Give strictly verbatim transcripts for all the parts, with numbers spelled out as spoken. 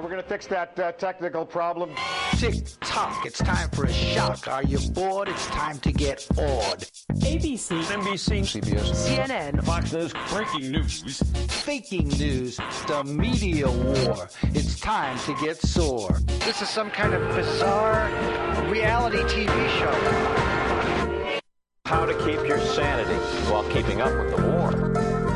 we're going to fix that uh, technical problem. Tick-tock, it's time for a shock. Are you bored? It's time to get awed. A B C, N B C, C B S, C N N, Fox News, breaking news, faking news, the media war. It's time to get sore. This is some kind of bizarre reality T V show. How to keep your sanity while keeping up with the war.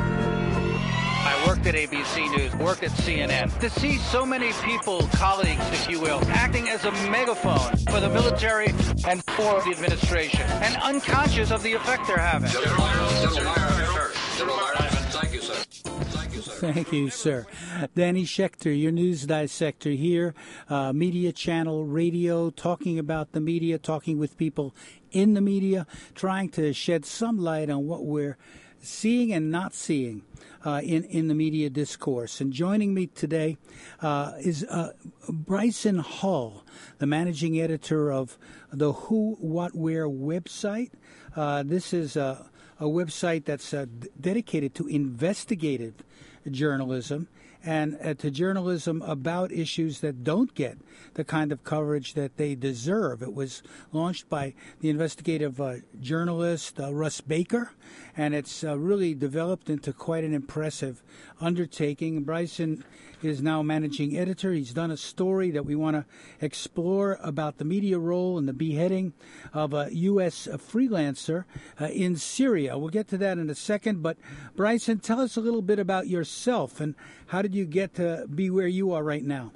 I worked at A B C News, worked at C N N. To see so many people, colleagues, if you will, acting as a megaphone for the military and for the administration, and unconscious of the effect they're having. General Ireland, General Ireland, General Ireland. Thank you, sir. Thank you, sir. Thank you, sir. Danny Schechter, your news dissector here, uh, Media Channel Radio, talking about the media, talking with people in the media, trying to shed some light on what we're seeing and not seeing uh, in, in the media discourse. And joining me today uh, is uh, Bryson Hull, the managing editor of the Who, What, Where website. Uh, this is a, a website that's uh, d- dedicated to investigative journalism and uh, to journalism about issues that don't get the kind of coverage that they deserve. It was launched by the investigative uh, journalist uh, Russ Baker, and it's uh, really developed into quite an impressive undertaking. Bryson is now managing editor. He's done a story that we want to explore about the media role in the beheading of a U S freelancer uh, in Syria. We'll get to that in a second, but Bryson, tell us a little bit about yourself and how did you get to be where you are right now?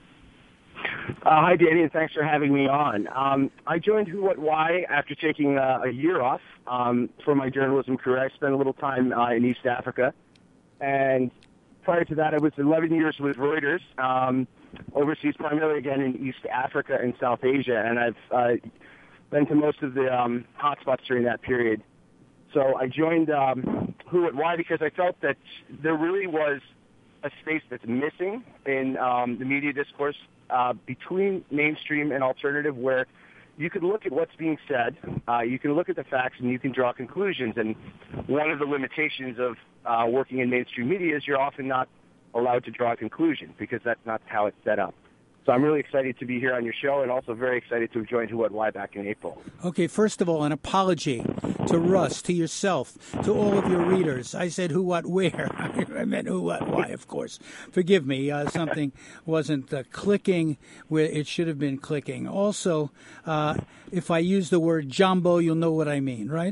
Uh, hi, Danny, and thanks for having me on. Um, I joined Who, What, Why after taking uh, a year off um, for my journalism career. I spent a little time uh, in East Africa, and prior to that, I was eleven years with Reuters, um, overseas primarily again in East Africa and South Asia, and I've uh, been to most of the um, hotspots during that period. So I joined um, Who, What, Why because I felt that there really was a space that's missing in um, the media discourse uh, between mainstream and alternative, where you can look at what's being said, uh, you can look at the facts, and you can draw conclusions. And one of the limitations of uh, working in mainstream media is you're often not allowed to draw a conclusion because that's not how it's set up. So I'm really excited to be here on your show and also very excited to have joined Who, What, Why back in April. Okay, first of all, an apology to Russ, to yourself, to all of your readers. I said Who, What, Where. I meant Who, What, Why, of course. Forgive me. Uh, something wasn't uh, clicking where it should have been clicking. Also, uh, if I use the word jumbo, you'll know what I mean, right?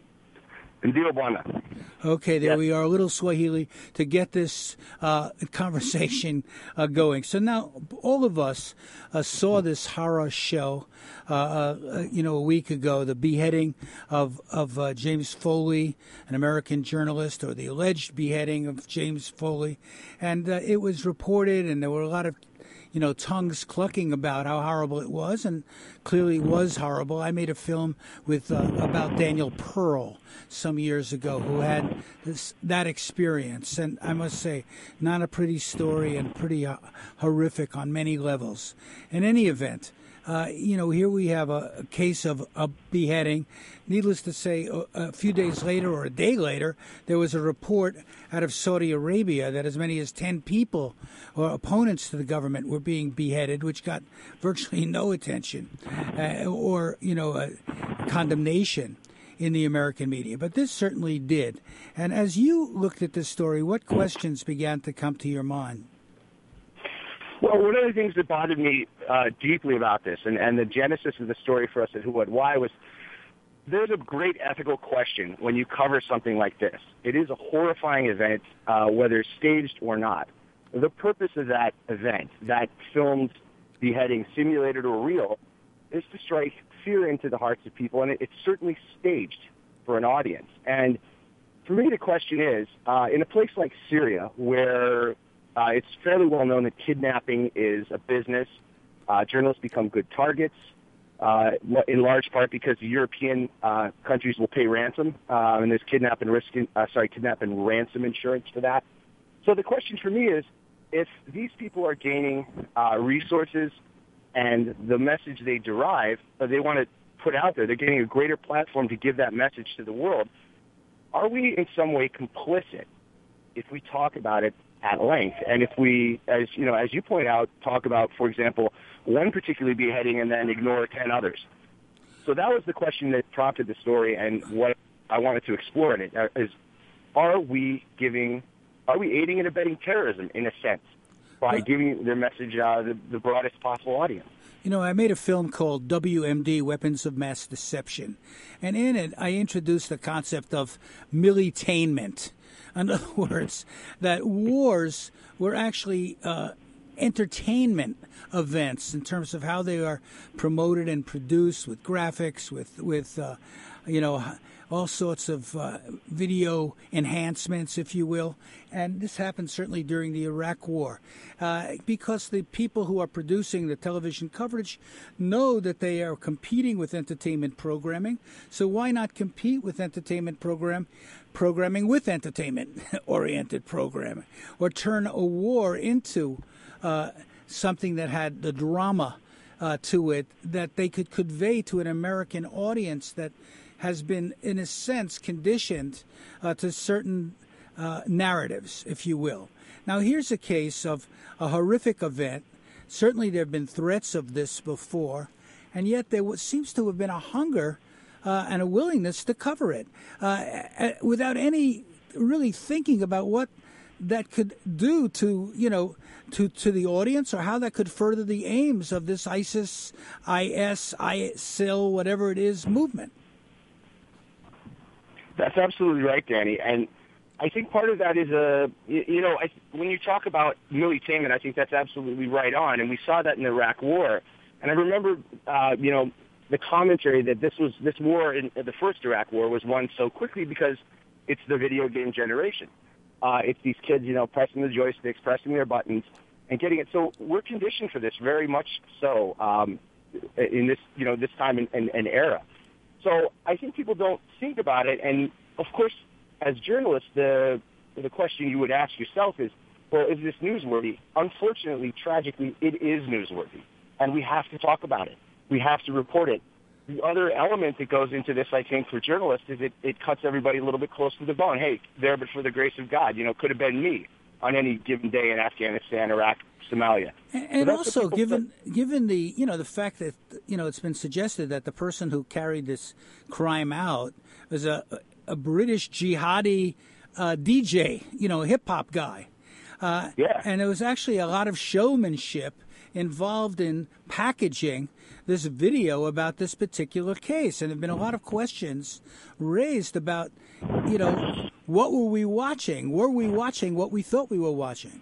Ndio bwana. Okay, there yes. we are, a little Swahili to get this uh, conversation uh, going. So now all of us uh, saw this horror show, uh, uh, you know, a week ago, the beheading of, of uh, James Foley, an American journalist, or the alleged beheading of James Foley. And uh, it was reported, and there were a lot of you know, tongues clucking about how horrible it was, and clearly was horrible. I made a film with uh, about Daniel Pearl some years ago, who had this, that experience, and I must say, not a pretty story and pretty uh, horrific on many levels. In any event, Uh, you know, here we have a, a case of a beheading. Needless to say, a, a few days later or a day later, there was a report out of Saudi Arabia that as many as ten people or opponents to the government were being beheaded, which got virtually no attention uh, or, you know, uh, condemnation in the American media. But this certainly did. And as you looked at this story, what questions began to come to your mind? Well, one of the things that bothered me uh, deeply about this, and, and the genesis of the story for us at Who, What, Why, was there's a great ethical question when you cover something like this. It is a horrifying event, uh, whether staged or not. The purpose of that event, that filmed beheading, simulated or real, is to strike fear into the hearts of people, and it, it's certainly staged for an audience. And for me, the question is, uh, in a place like Syria, where Uh, it's fairly well known that kidnapping is a business. Uh, journalists become good targets, uh, in large part because the European uh, countries will pay ransom, uh, and there's kidnap and risk, uh, sorry, kidnap and ransom insurance for that. So the question for me is, if these people are gaining uh, resources and the message they derive, or they want to put out there, they're getting a greater platform to give that message to the world, are we in some way complicit if we talk about it at length. And if we, as you know, as you point out, talk about, for example, one particular beheading and then ignore ten others. So that was the question that prompted the story, and what I wanted to explore in it is: Are we giving, are we aiding and abetting terrorism in a sense by well, giving their message uh, the, the broadest possible audience? You know, I made a film called W M D, Weapons of Mass Deception, and in it I introduced the concept of militainment. In other words, that wars were actually uh, entertainment events in terms of how they are promoted and produced with graphics, with, with uh, you know, all sorts of uh, video enhancements, if you will. And this happened certainly during the Iraq War, uh, because the people who are producing the television coverage know that they are competing with entertainment programming. So why not compete with entertainment program programming with entertainment-oriented programming, or turn a war into uh, something that had the drama uh, to it that they could convey to an American audience that has been, in a sense, conditioned uh, to certain uh, narratives, if you will. Now, here's a case of a horrific event. Certainly there have been threats of this before, and yet there was, seems to have been a hunger uh, and a willingness to cover it uh, without any really thinking about what that could do to, you know, to, to the audience, or how that could further the aims of this ISIS, I S, ISIL, whatever it is, movement. That's absolutely right, Danny. And I think part of that is, a, you know, I, when you talk about militainment, I think that's absolutely right on. And we saw that in the Iraq War. And I remember, uh, you know, the commentary that this was this war, in the first Iraq War, was won so quickly because it's the video game generation. Uh, it's these kids, you know, pressing the joysticks, pressing their buttons, and getting it. So we're conditioned for this very much so um, in this, you know, this time and, and, and era. So I think people don't think about it. And, of course, as journalists, the the question you would ask yourself is, well, is this newsworthy? Unfortunately, tragically, it is newsworthy. And we have to talk about it. We have to report it. The other element that goes into this, I think, for journalists is it, it cuts everybody a little bit close to the bone. Hey, there but for the grace of God. You know, could have been me on any given day in Afghanistan, Iraq, Somalia. And, and so also, given say. given the you know the fact that you know it's been suggested that the person who carried this crime out was a a British jihadi uh, D J, you know, hip hop guy. Uh, yeah. And there was actually a lot of showmanship involved in packaging this video about this particular case, and there have been a lot of questions raised about, you know, what were we watching? Were we watching what we thought we were watching?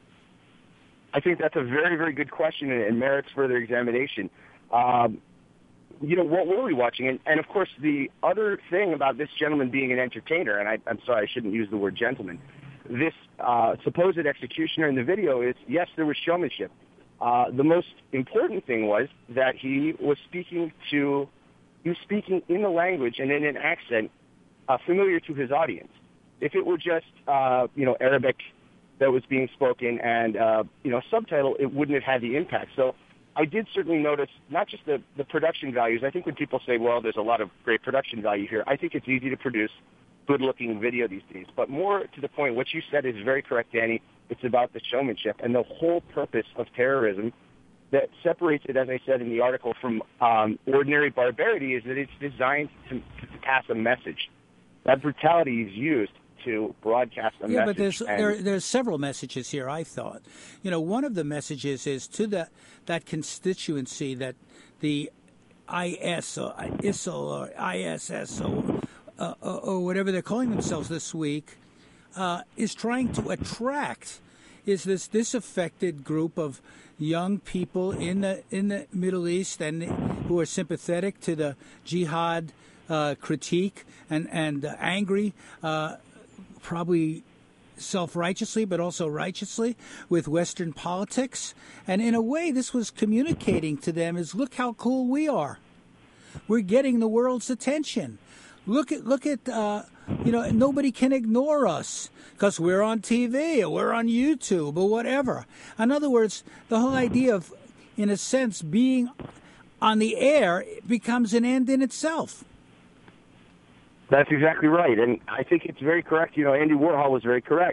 I think that's a very, very good question and, and merits further examination. Um, you know, what were we watching? And, and, of course, the other thing about this gentleman being an entertainer, and I, I'm sorry, I shouldn't use the word gentleman, this uh, supposed executioner in the video is, yes, there was showmanship. Uh, the most important thing was that he was speaking to, he was speaking in the language and in an accent uh, familiar to his audience. If it were just, uh, you know, Arabic that was being spoken and, uh, you know, subtitle, it wouldn't have had the impact. So I did certainly notice not just the, the production values. I think when people say, well, there's a lot of great production value here, I think it's easy to produce good-looking video these days. But more to the point, what you said is very correct, Danny. It's about the showmanship and the whole purpose of terrorism that separates it, as I said in the article, from um, ordinary barbarity is that it's designed to, to pass a message. That brutality is used to broadcast a yeah, message. Yeah, but there's and there, there's several messages here, I thought. You know, one of the messages is to the, that constituency that the I S or ISIL or I S S or, uh, or whatever they're calling themselves this week uh, is trying to attract is this disaffected group of young people in the in the Middle East and who are sympathetic to the jihad uh, critique and and uh, angry, uh, probably self-righteously, but also righteously with Western politics. And in a way, this was communicating to them is look how cool we are. We're getting the world's attention. Look at look at uh, you know nobody can ignore us because we're on T V or we're on YouTube or whatever. In other words, the whole idea of, in a sense, being on the air becomes an end in itself. That's exactly right, and I think it's very correct. You know, Andy Warhol was very correct.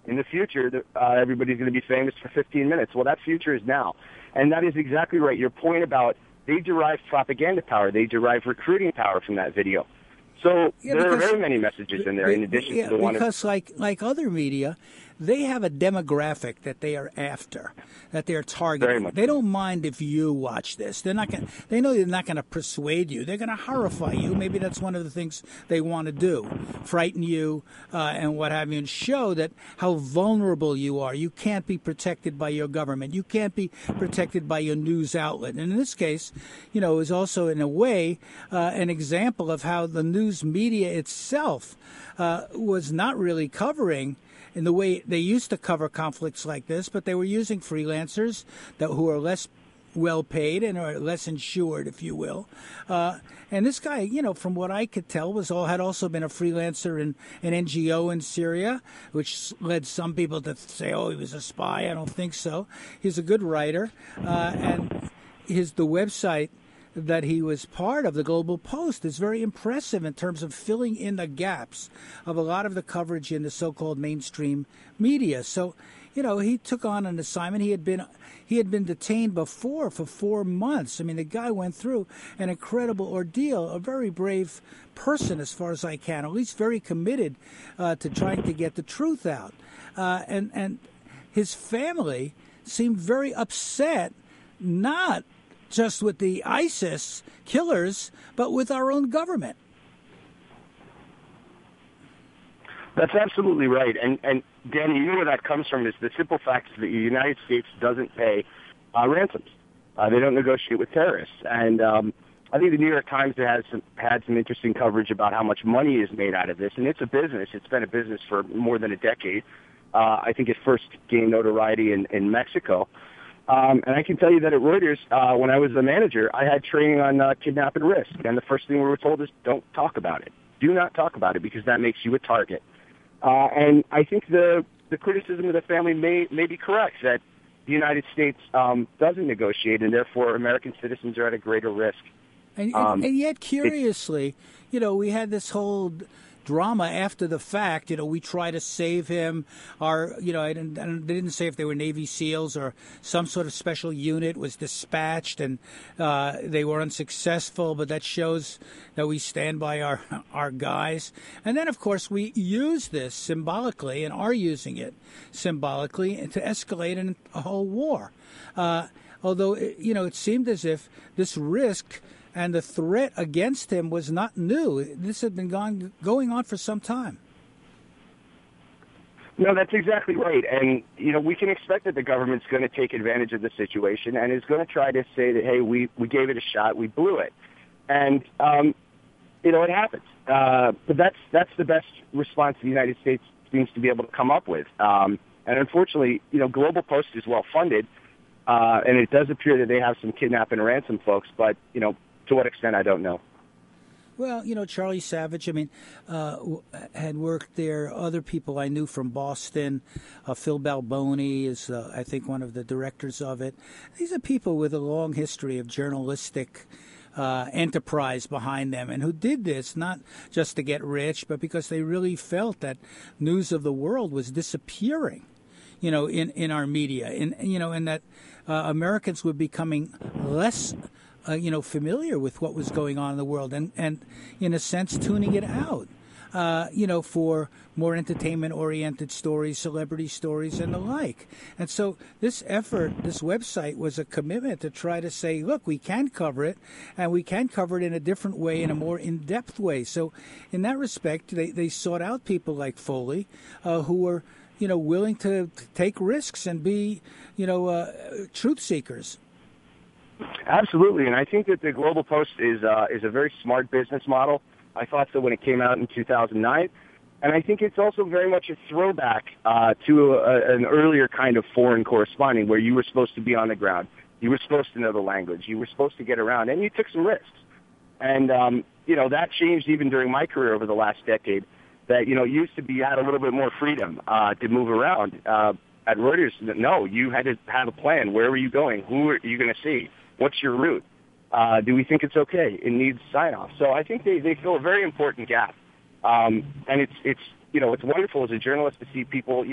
in the future, uh, everybody's going to be famous for fifteen minutes. Well, that future is now. And that is exactly right. Your point about they derive propaganda power, they derive recruiting power from that video. So yeah, there because, are very many messages in there in addition yeah, to the one. Because like, like other media, they have a demographic that they are after, that they're targeting. They don't mind if you watch this. They're not going. They know they're not going to persuade you. They're going to horrify you. Maybe that's one of the things they want to do: frighten you uh, and what have you, and show that how vulnerable you are. You can't be protected by your government. You can't be protected by your news outlet. And in this case, you know, it was also in a way uh, an example of how the news media itself uh, was not really covering in the way they used to cover conflicts like this, but they were using freelancers that who are less well paid and are less insured, if you will. Uh, and this guy, you know, from what I could tell, was all had also been a freelancer in an N G O in Syria, which led some people to say, "Oh, he was a spy." I don't think so. He's a good writer, uh, and his the website that he was part of, the Global Post, is very impressive in terms of filling in the gaps of a lot of the coverage in the so-called mainstream media. So, you know, he took on an assignment. He had been he had been detained before for four months. I mean, the guy went through an incredible ordeal. A very brave person, as far as I can, at least very committed uh, to trying to get the truth out. Uh, and and his family seemed very upset, not just with the ISIS killers, but with our own government. That's absolutely right. And, and Danny, you know where that comes from is the simple fact that the United States doesn't pay uh, ransoms. Uh, they don't negotiate with terrorists. And um, I think the New York Times has some, had some interesting coverage about how much money is made out of this. And it's a business. It's been a business for more than a decade. Uh, I think it first gained notoriety in, in Mexico. Um, and I can tell you that at Reuters, uh, when I was the manager, I had training on uh, kidnap and risk. And the first thing we were told is don't talk about it. Do not talk about it because that makes you a target. Uh, and I think the, the criticism of the family may, may be correct, that the United States um, doesn't negotiate, and therefore American citizens are at a greater risk. And, um, and, and yet, curiously, you know, we had this whole drama after the fact. You know, we try to save him. Our, you know, I didn't, I didn't, they didn't say if they were Navy SEALs or some sort of special unit was dispatched, and uh, they were unsuccessful. But that shows that we stand by our our guys. And then, of course, we use this symbolically and are using it symbolically to escalate a whole war. Uh, although, you know, it seemed as if this risk and the threat against him was not new. This had been going, going on for some time. No, that's exactly right. And, you know, we can expect that the government's going to take advantage of the situation and is going to try to say that, hey, we, we gave it a shot, we blew it. And, um, you know, it happens. Uh, but that's that's the best response the United States seems to be able to come up with. Um, and unfortunately, you know, Global Post is well funded, uh, and it does appear that they have some kidnap and ransom folks, but, you know, to what extent, I don't know. Well, you know, Charlie Savage, I mean, uh, had worked there. Other people I knew from Boston, uh, Phil Balboni is, uh, I think, one of the directors of it. These are people with a long history of journalistic uh, enterprise behind them, and who did this not just to get rich, but because they really felt that news of the world was disappearing, you know, in, in our media, and, you know, and that uh, Americans were becoming less Uh, you know, familiar with what was going on in the world, and, and in a sense, tuning it out, uh, you know, for more entertainment-oriented stories, celebrity stories, and the like. And so this effort, this website, was a commitment to try to say, look, we can cover it, and we can cover it in a different way, in a more in-depth way. So in that respect, they, they sought out people like Foley, uh, who were, you know, willing to take risks and be, you know, uh, truth seekers. Absolutely, and I think that the Global Post is uh, is a very smart business model. I thought so when it came out in two thousand nine, and I think it's also very much a throwback uh, to a, an earlier kind of foreign corresponding where you were supposed to be on the ground, you were supposed to know the language, you were supposed to get around, and you took some risks. And um, you know, that changed even during my career over the last decade. That, you know, used to be you had a little bit more freedom uh, to move around. Uh, at Reuters, no, you had to have a plan. Where were you going? Who are you going to see? What's your route? Uh, do we think it's okay? It needs sign-off. So I think they, they fill a very important gap. Um, and it's, it's, you know, it's wonderful as a journalist to see people, you know,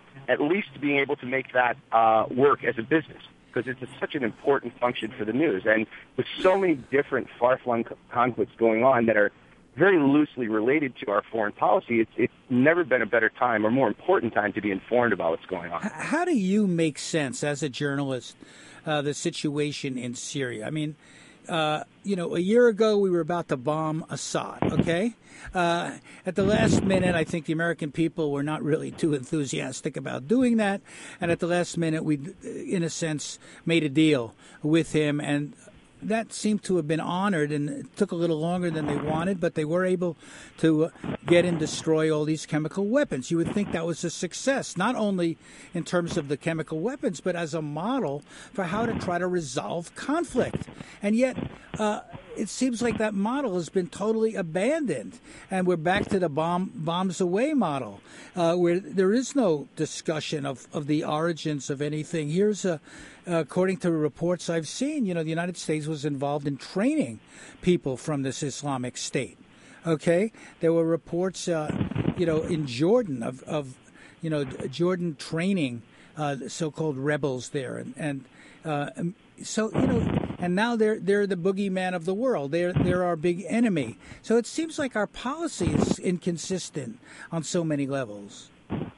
at least being able to make that uh, work as a business, because it's a, such an important function for the news. And with so many different far-flung co- conflicts going on that are very loosely related to our foreign policy, it's, it's never been a better time or more important time to be informed about what's going on. How do you make sense as a journalist, uh, the situation in Syria? I mean, uh, you know, a year ago we were about to bomb Assad, okay? Uh, at the last minute, I think the American people were not really too enthusiastic about doing that. And at the last minute, we, in a sense, made a deal with him, and that seemed to have been honored, and it took a little longer than they wanted, but they were able to uh, get and destroy all these chemical weapons. You would think that was a success, not only in terms of the chemical weapons, but as a model for how to try to resolve conflict. And yet, uh, it seems like that model has been totally abandoned, and we're back to the bomb bombs away model, uh, where there is no discussion of, of the origins of anything. Here's a Uh, according to reports I've seen, you know, the United States was involved in training people from this Islamic State. Okay, there were reports, uh, you know, in Jordan of, of you know, Jordan training uh, so-called rebels there, and and uh, so you know, and now they're they're the boogeyman of the world. They're they're our big enemy. So it seems like our policy is inconsistent on so many levels.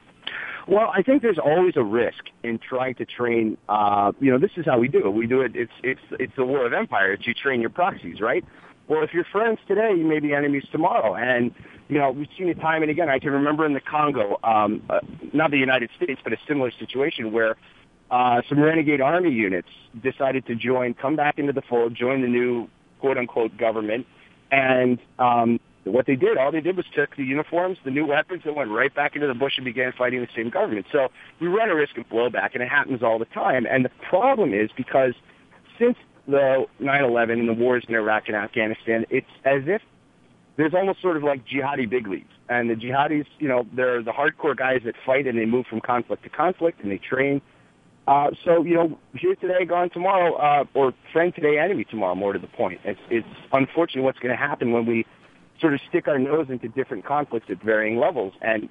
Well, I think there's always a risk in trying to train. Uh, you know, this is how we do it. We do it. It's it's it's the war of empires. You train your proxies, right? Well, if you're friends today, you may be enemies tomorrow. And you know, we've seen it time and again. I can remember in the Congo, um, uh, not the United States, but a similar situation where uh, some renegade army units decided to join, come back into the fold, join the new quote unquote government, and um, what they did, all they did was took the uniforms, the new weapons, and went right back into the bush and began fighting the same government. So we run a risk of blowback, and it happens all the time. And the problem is because since the nine eleven and the wars in Iraq and Afghanistan, it's as if there's almost sort of like jihadi big leagues. And the jihadis, you know, they're the hardcore guys that fight, and they move from conflict to conflict, and they train. Uh, so, you know, here today, gone tomorrow, uh, or friend today, enemy tomorrow, more to the point. It's, it's unfortunate what's going to happen when we sort of stick our nose into different conflicts at varying levels. And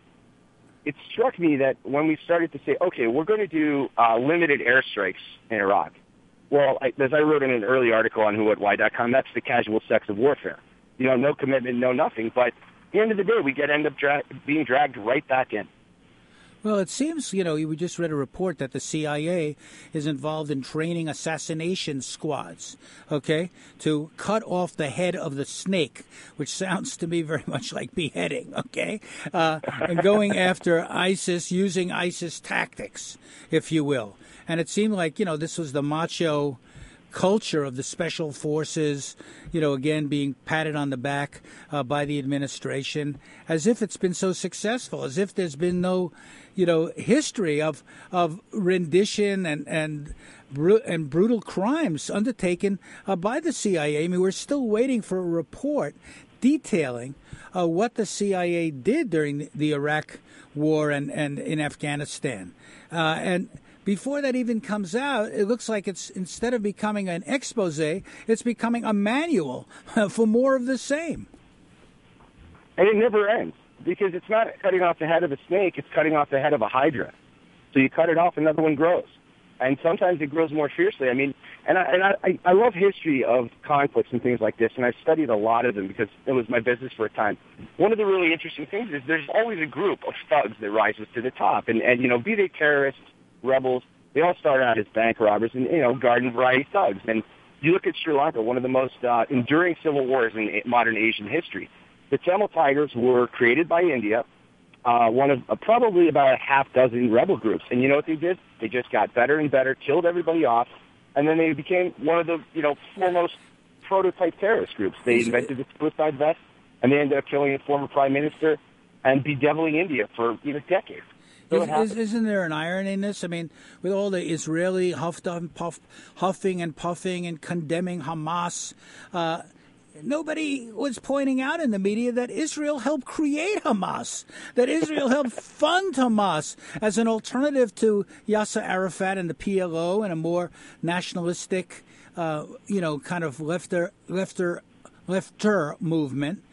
it struck me that when we started to say, okay, we're going to do uh, limited airstrikes in Iraq. Well, I, as I wrote in an early article on who what why dot com, that's the casual sex of warfare. You know, no commitment, no nothing. But at the end of the day, we get end up dra- being dragged right back in. Well, it seems, you know, we just read a report that the C I A is involved in training assassination squads, okay, to cut off the head of the snake, which sounds to me very much like beheading, okay, uh, and going after ISIS, using ISIS tactics, if you will. And it seemed like, you know, this was the macho culture of the special forces, you know, again, being patted on the back uh, by the administration, as if it's been so successful, as if there's been no, you know, history of of rendition and and and brutal crimes undertaken uh, by the C I A. I mean, we're still waiting for a report detailing uh, what the C I A did during the, the Iraq war and, and in Afghanistan. Uh, and before that even comes out, it looks like it's, instead of becoming an expose, it's becoming a manual for more of the same. And it never ends, because it's not cutting off the head of a snake, it's cutting off the head of a hydra. So you cut it off, another one grows. And sometimes it grows more fiercely. I mean, and I, and I, I love history of conflicts and things like this, and I've studied a lot of them because it was my business for a time. One of the really interesting things is there's always a group of thugs that rises to the top. And, and you know, be they terrorists, rebels, they all start out as bank robbers and, you know, garden variety thugs. And you look at Sri Lanka, one of the most uh, enduring civil wars in modern Asian history. The Tamil Tigers were created by India, uh, one of uh, probably about a half dozen rebel groups. And you know what they did? They just got better and better, killed everybody off, and then they became one of the, you know, foremost prototype terrorist groups. They invented the suicide vest, and they ended up killing a former prime minister and bedeviling India for, you know, decades. Is, is, isn't there an irony in this? I mean, with all the Israeli huffed and puff, huffing and puffing and condemning Hamas, uh, nobody was pointing out in the media that Israel helped create Hamas, that Israel helped fund Hamas as an alternative to Yasser Arafat and the P L O and a more nationalistic, uh, you know, kind of lefter, lefter, lefter movement.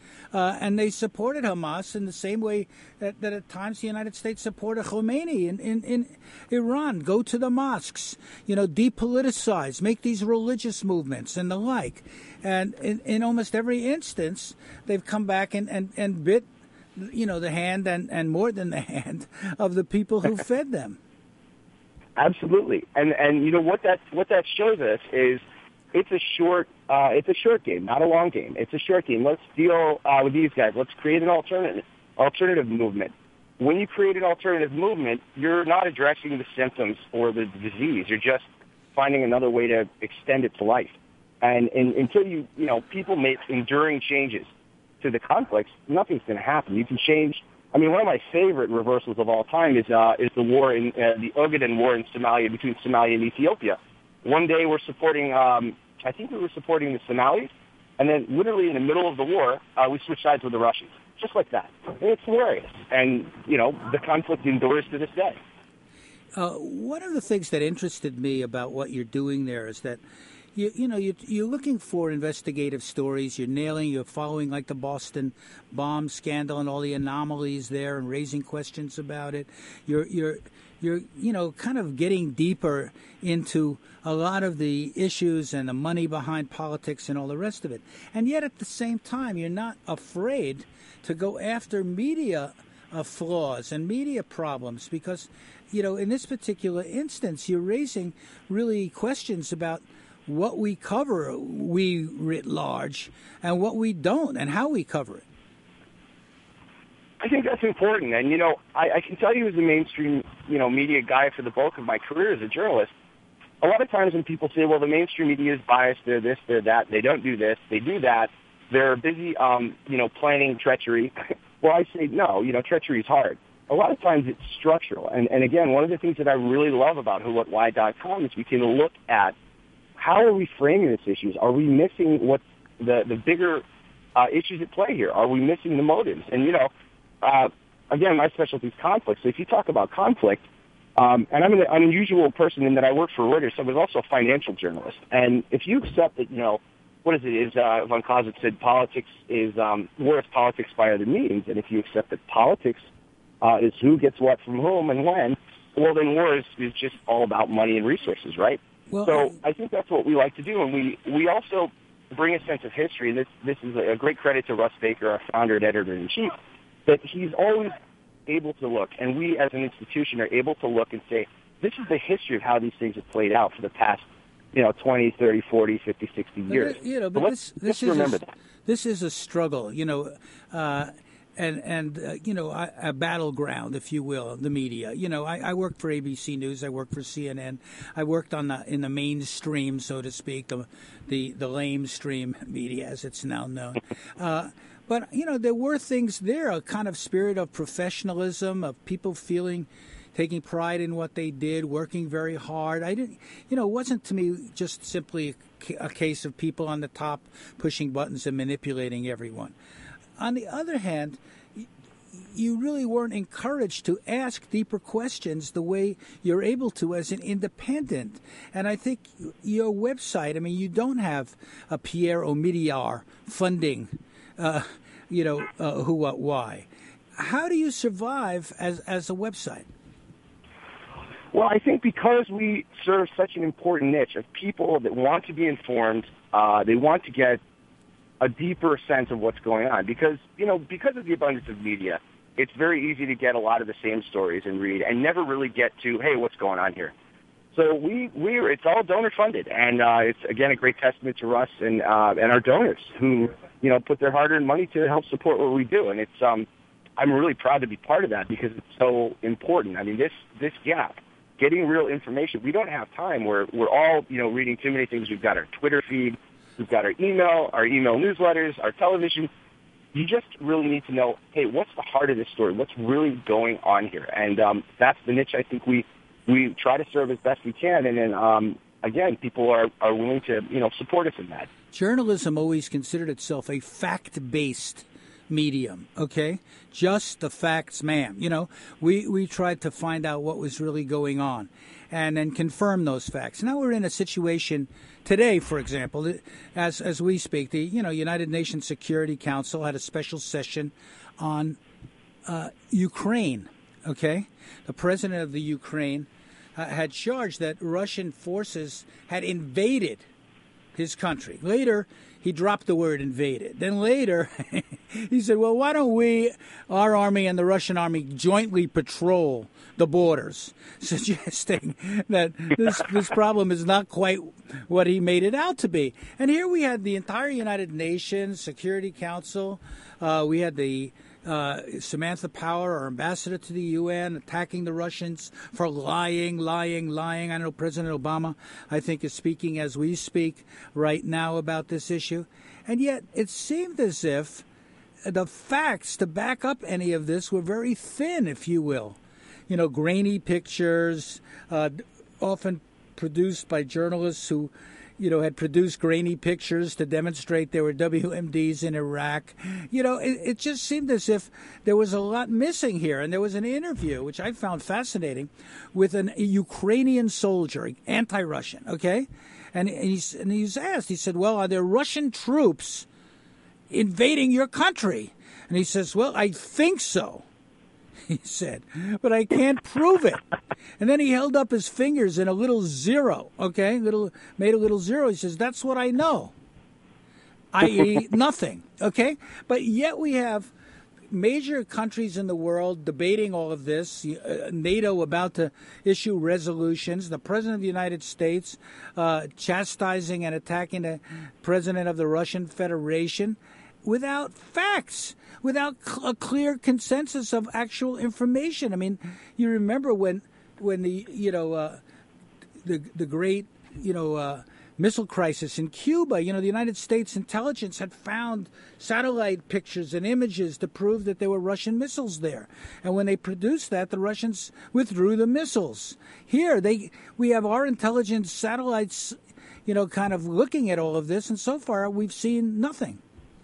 Uh, and they supported Hamas in the same way that, that at times the United States supported Khomeini in, in, in Iran. Go to the mosques, you know, depoliticize, make these religious movements and the like. And in, in almost every instance, they've come back and, and, and bit, you know, the hand and, and more than the hand of the people who fed them. Absolutely. And, and you know, what that, what that shows us is it's a short uh, it's a short game, not a long game. It's a short game. Let's deal uh, with these guys. Let's create an alternative alternative movement. When you create an alternative movement, you're not addressing the symptoms or the disease. You're just finding another way to extend its life. And, and until you, you know, people make enduring changes to the conflicts, nothing's going to happen. You can change. I mean, one of my favorite reversals of all time is uh, is the war in uh, the Ogaden War in Somalia between Somalia and Ethiopia. One day we're supporting, um, I think we were supporting the Somalis, and then literally in the middle of the war, uh, we switched sides with the Russians, just like that. And it's hilarious. And, you know, the conflict endures to this day. Uh, one of the things that interested me about what you're doing there is that, you, you know, you, you're looking for investigative stories. You're nailing, you're following like the Boston bomb scandal and all the anomalies there and raising questions about it. You're, you're, you're, you know, kind of getting deeper into a lot of the issues and the money behind politics and all the rest of it. And yet at the same time, you're not afraid to go after media uh, flaws and media problems because, you know, in this particular instance, you're raising really questions about what we cover, we writ large, and what we don't, and how we cover it. I think that's important. And, you know, I, I can tell you as a mainstream, you know, media guy for the bulk of my career as a journalist, a lot of times when people say, well, the mainstream media is biased, they're this, they're that, they don't do this, they do that, they're busy, um, you know, planning treachery. Well, I say, no, you know, treachery is hard. A lot of times it's structural. And, and again, one of the things that I really love about who what why dot com is we can look at how are we framing these issues? Are we missing what the, the bigger uh, issues at play here? Are we missing the motives? And, you know, uh, again, my specialty is conflict. So if you talk about conflict, um, and I'm an unusual person in that I work for Reuters, so I was also a financial journalist. And if you accept that, you know, what is it, is uh, von Clausewitz said politics is, um, war is politics by other means, and if you accept that politics uh, is who gets what from whom and when, well, then war is, is just all about money and resources, right? Well, so I think that's what we like to do, and we, we also bring a sense of history. This this is a great credit to Russ Baker, our founder and editor-in-chief, that he's always able to look, and we as an institution are able to look and say, this is the history of how these things have played out for the past, you know, twenty, thirty, forty, fifty, sixty years. But, you know, but so this, let's, this let's is remember a, that. This is a struggle, you know, uh, and, and uh, you know, a, a battleground, if you will, the media. You know, I, I worked for A B C News. I worked for C N N. I worked on the in the mainstream, so to speak, the the, the lamestream media, as it's now known. Uh, but, you know, there were things there, a kind of spirit of professionalism, of people feeling, taking pride in what they did, working very hard. I didn't, you know, it wasn't to me just simply a, a case of people on the top pushing buttons and manipulating everyone. On the other hand, you really weren't encouraged to ask deeper questions the way you're able to as an independent. And I think your website, I mean, you don't have a Pierre Omidyar funding, uh, you know, uh, who, what, why. How do you survive as as a website? Well, I think because we serve such an important niche of people that want to be informed, uh, they want to get a deeper sense of what's going on. Because, you know, because of the abundance of media, it's very easy to get a lot of the same stories and read and never really get to, hey, what's going on here? So we, we it's all donor funded. And uh, it's, again, a great testament to Russ and, uh, and our donors who, you know, put their hard-earned money to help support what we do. And it's, um, I'm really proud to be part of that because it's so important. I mean, this, this gap, getting real information, we don't have time. We're, we're all, you know, reading too many things. We've got our Twitter feed, we've got our email, our email newsletters, our television. You just really need to know, hey, what's the heart of this story? What's really going on here? And um, that's the niche I think we, we try to serve as best we can. And then, um, again, people are, are willing to, you know, support us in that. Journalism always considered itself a fact-based medium, okay? Just the facts, ma'am. You know, we, we tried to find out what was really going on and then confirm those facts. Now we're in a situation today, for example, as as we speak, the you know United Nations Security Council had a special session on uh, Ukraine, okay? The president of the Ukraine uh, had charged that Russian forces had invaded his country. Later, he dropped the word invaded. Then later, he said, well, why don't we, our army and the Russian army, jointly patrol the borders, suggesting that this this problem is not quite what he made it out to be. And here we had the entire United Nations Security Council. Uh, we had the uh, Samantha Power, our ambassador to the U N, attacking the Russians for lying, lying, lying. I know President Obama, I think, is speaking as we speak right now about this issue. And yet it seemed as if the facts to back up any of this were very thin, if you will. You know, grainy pictures, uh, often produced by journalists who, you know, had produced grainy pictures to demonstrate there were W M Ds in Iraq. You know, it, it just seemed as if there was a lot missing here. And there was an interview, which I found fascinating, with an, a Ukrainian soldier, anti-Russian, okay? And, and, he's, and he's asked, he said, well, are there Russian troops invading your country? And he says, well, I think so. He said, but I can't prove it. And then he held up his fingers in a little zero, okay? Little made a little zero. He says, that's what I know, that is nothing, okay? But yet we have major countries in the world debating all of this, uh, NATO about to issue resolutions, the President of the United States uh, chastising and attacking the President of the Russian Federation without facts, without a clear consensus of actual information. I mean, you remember when, when the you know uh, the the great you know uh, missile crisis in Cuba. You know, the United States intelligence had found satellite pictures and images to prove that there were Russian missiles there, and when they produced that, the Russians withdrew the missiles. Here, they we have our intelligence satellites, you know, kind of looking at all of this, and so far we've seen nothing.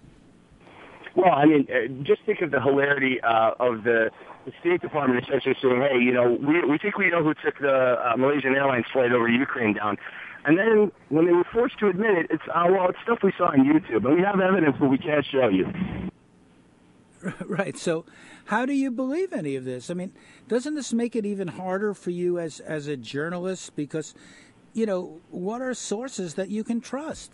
Well, I mean, uh, just think of the hilarity uh, of the, the State Department essentially saying, hey, you know, we we think we know who took the uh, Malaysian Airlines flight over Ukraine down. And then when they were forced to admit it, it's, uh, well, it's stuff we saw on YouTube. And we have evidence, but we can't show you. Right. So how do you believe any of this? I mean, doesn't this make it even harder for you as, as a journalist? Because, you know, what are sources that you can trust?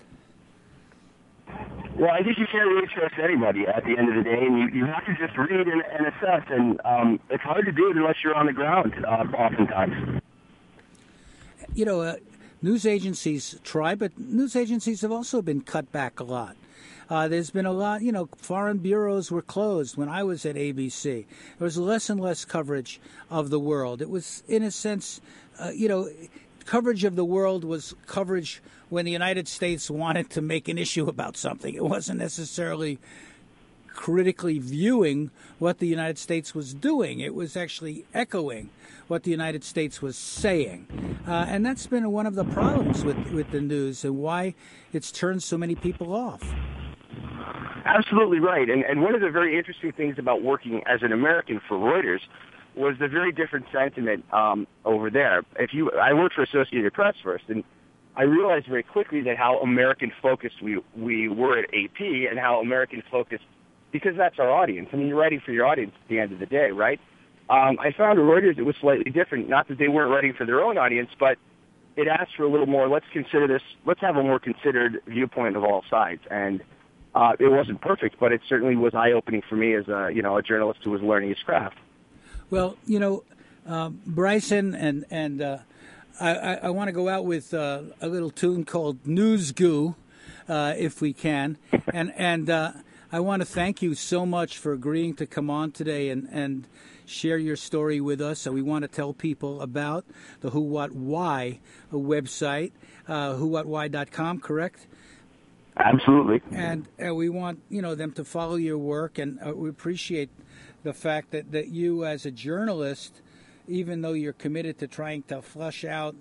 Well, I think you can't really trust anybody at the end of the day, and you, you have to just read and, and assess, and um, it's hard to do it unless you're on the ground, uh, oftentimes. You know, uh, news agencies try, but news agencies have also been cut back a lot. Uh, there's been a lot, you know, foreign bureaus were closed when I was at A B C. There was less and less coverage of the world. It was, in a sense, uh, you know, coverage of the world was coverage when the United States wanted to make an issue about something. It wasn't necessarily critically viewing what the United States was doing. It was actually echoing what the United States was saying. Uh, and that's been one of the problems with, with the news and why it's turned so many people off. Absolutely right. And, and one of the very interesting things about working as an American for Reuters was the very different sentiment um, over there. If you, I worked for Associated Press first, and I realized very quickly that how American-focused we we were at A P and how American-focused, because that's our audience. I mean, you're writing for your audience at the end of the day, right? Um, I found at Reuters it was slightly different. Not that they weren't writing for their own audience, but it asked for a little more, let's consider this, let's have a more considered viewpoint of all sides. And uh, it wasn't perfect, but it certainly was eye-opening for me as a, you know, a journalist who was learning his craft. Well, you know, uh, Bryson, and and uh, I, I, I want to go out with uh, a little tune called News Goo, uh, if we can. And and uh, I want to thank you so much for agreeing to come on today and, and share your story with us. So we want to tell people about the Who What Why website, uh, who what why dot com, correct? Absolutely. And uh, we want, you know, them to follow your work, and uh, we appreciate the fact that, that you as a journalist, even though you're committed to trying to flush out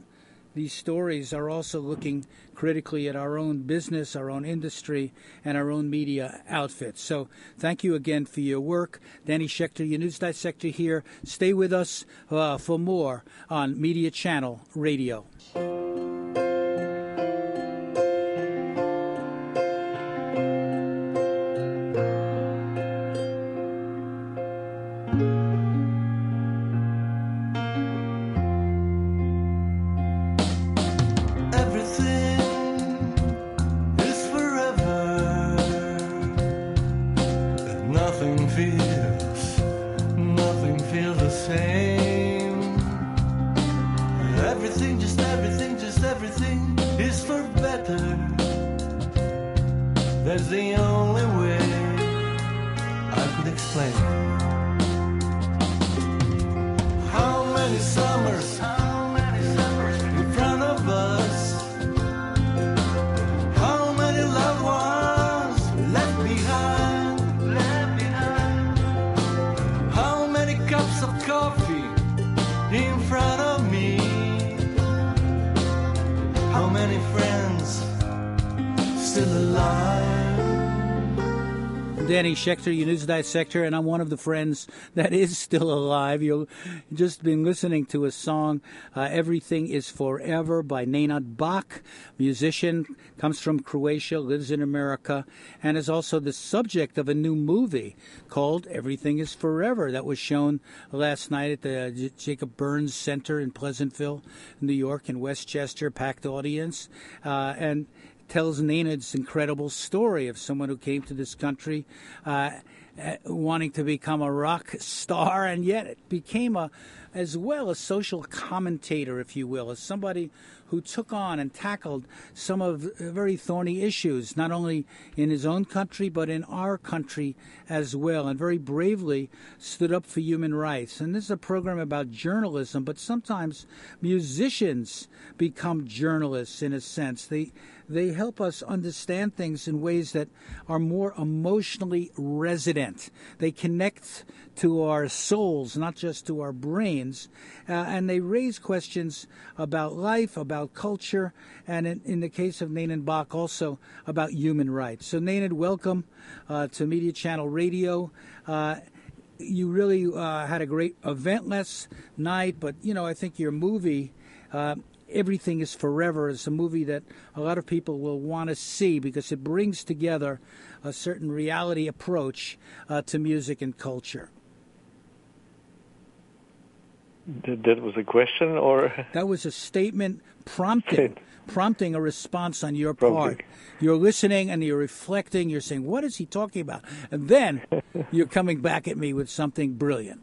these stories are also looking critically at our own business, our own industry, and our own media outfits. So thank you again for your work. Danny Schechter, your news dissector here. Stay with us uh, for more on Media Channel Radio. That's the only way I could explain. How many summers, how many summers in front of us? How many loved ones left behind? Left behind. How many cups of coffee in front of me? How many friends still alive? Danny Schechter, your news dissector, and I'm one of the friends that is still alive. You've just been listening to a song, uh, Everything is Forever by Nenad Bach, musician, comes from Croatia, lives in America, and is also the subject of a new movie called Everything is Forever that was shown last night at the J- Jacob Burns Center in Pleasantville, New York, in Westchester, packed audience, uh, and tells Nenad's incredible story of someone who came to this country uh, wanting to become a rock star, and yet it became a, as well, a social commentator, if you will, as somebody who took on and tackled some of very thorny issues, not only in his own country, but in our country as well, and very bravely stood up for human rights. And this is a program about journalism, but sometimes musicians become journalists in a sense. They They help us understand things in ways that are more emotionally resident. They connect to our souls, not just to our brains, uh, and they raise questions about life, about culture, and in, in the case of Nenad Bach, also about human rights. So, Nenad, welcome uh, to Media Channel Radio. Uh, you really uh, had a great event last night, but, you know, I think your movie... Uh, Everything is Forever is a movie that a lot of people will want to see because it brings together a certain reality approach uh, to music and culture. That was a question, or? That was a statement prompting, prompting a response on your prompting. part. You're listening and you're reflecting. You're saying, what is he talking about? And then you're coming back at me with something brilliant.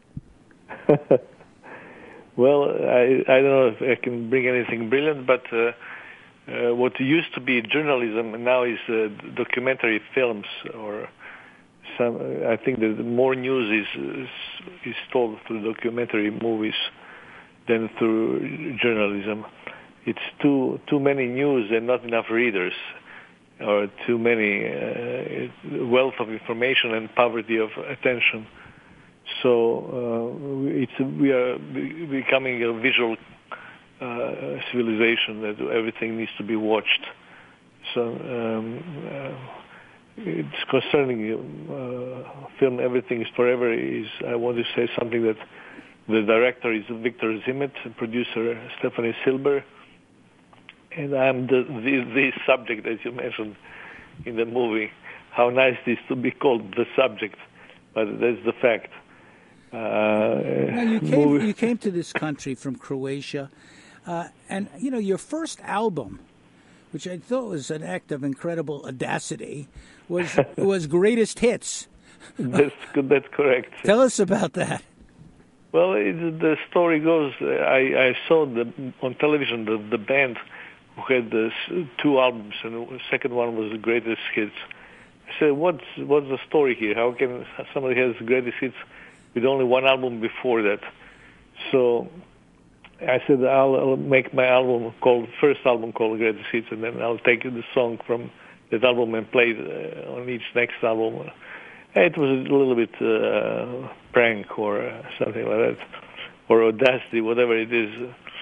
Well, I, I don't know if I can bring anything brilliant, but uh, uh, what used to be journalism now is uh, documentary films, or some. I think that more news is, is is told through documentary movies than through journalism. It's too too many news and not enough readers, or too many uh, wealth of information and poverty of attention. So uh, it's we are becoming a visual uh, civilization that everything needs to be watched. So um, uh, it's concerning uh, film Everything is Forever. Is I want to say something that the director is Victor Zimmet, producer Stephanie Silber, and I'm the, the the subject, as you mentioned in the movie. How nice it is to be called the subject, but that's the fact. Uh, now you came, you came to this country from Croatia, uh, and you know your first album, which I thought was an act of incredible audacity, was was Greatest Hits. That's that's correct. Tell us about that. Well, it, the story goes. I, I saw the on television the, the band who had this two albums, and the second one was the Greatest Hits. I said, "What's what's the story here? How can somebody has Greatest Hits with only one album before that?" So I said, I'll, I'll make my album called, first album called Greatest Hits, and then I'll take the song from that album and play it on each next album. It was a little bit uh, prank or something like that, or audacity, whatever it is.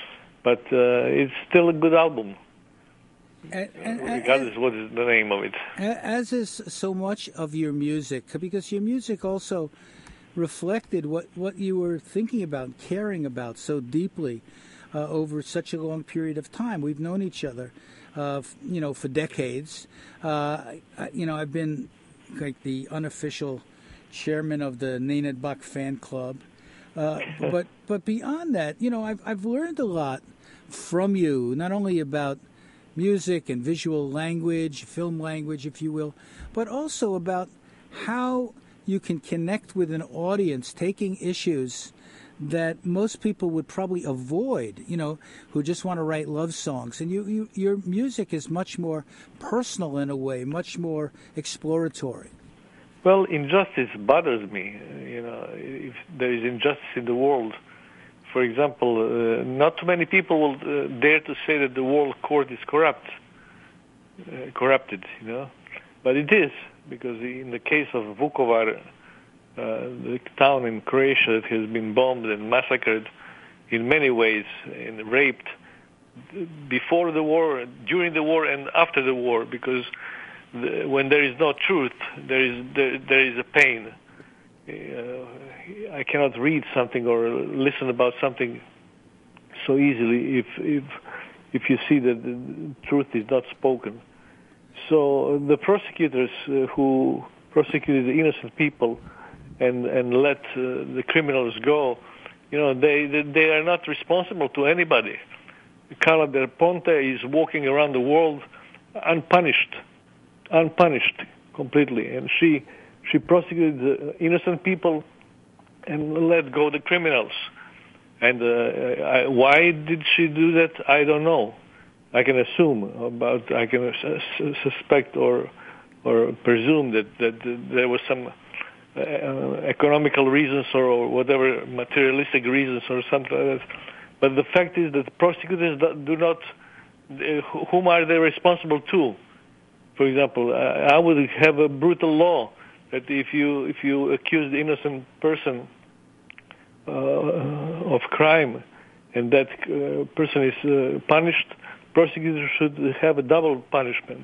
but uh, it's still a good album, And, and, regardless and, what is the name of it. As is so much of your music, because your music also reflected what, what you were thinking about, caring about so deeply uh, over such a long period of time. We've known each other, uh, f- you know, for decades. Uh, I, you know, I've been like the unofficial chairman of the Nenad Bach fan club. Uh, but but beyond that, you know, I've I've learned a lot from you, not only about music and visual language, film language, if you will, but also about how you can connect with an audience, taking issues that most people would probably avoid, you know, who just want to write love songs. And you, you your music is much more personal in a way, much more exploratory. Well, injustice bothers me. You know, if there is injustice in the world, for example, uh, not too many people will uh, dare to say that the world court is corrupt, uh, corrupted. You know, but it is, because in the case of Vukovar, uh, the town in Croatia that has been bombed and massacred in many ways and raped before the war, during the war, and after the war, because the, when there is no truth, there is there, there is a pain. Uh, I cannot read something or listen about something so easily if if if you see that the truth is not spoken. So the prosecutors uh, who prosecuted the innocent people and and let uh, the criminals go, you know, they, they they are not responsible to anybody. Carla Del Ponte is walking around the world unpunished, unpunished completely, and she she prosecuted the innocent people and let go the criminals. And uh, I, why did she do that? I don't know. I can assume about, I can uh, suspect or or presume that, that there was some uh, economical reasons or, or whatever, materialistic reasons or something like that. But the fact is that prosecutors do not, uh, whom are they responsible to? For example, I, I would have a brutal law that if you if you accuse the innocent person uh, of crime and that uh, person is uh, punished, prosecutors should have a double punishment.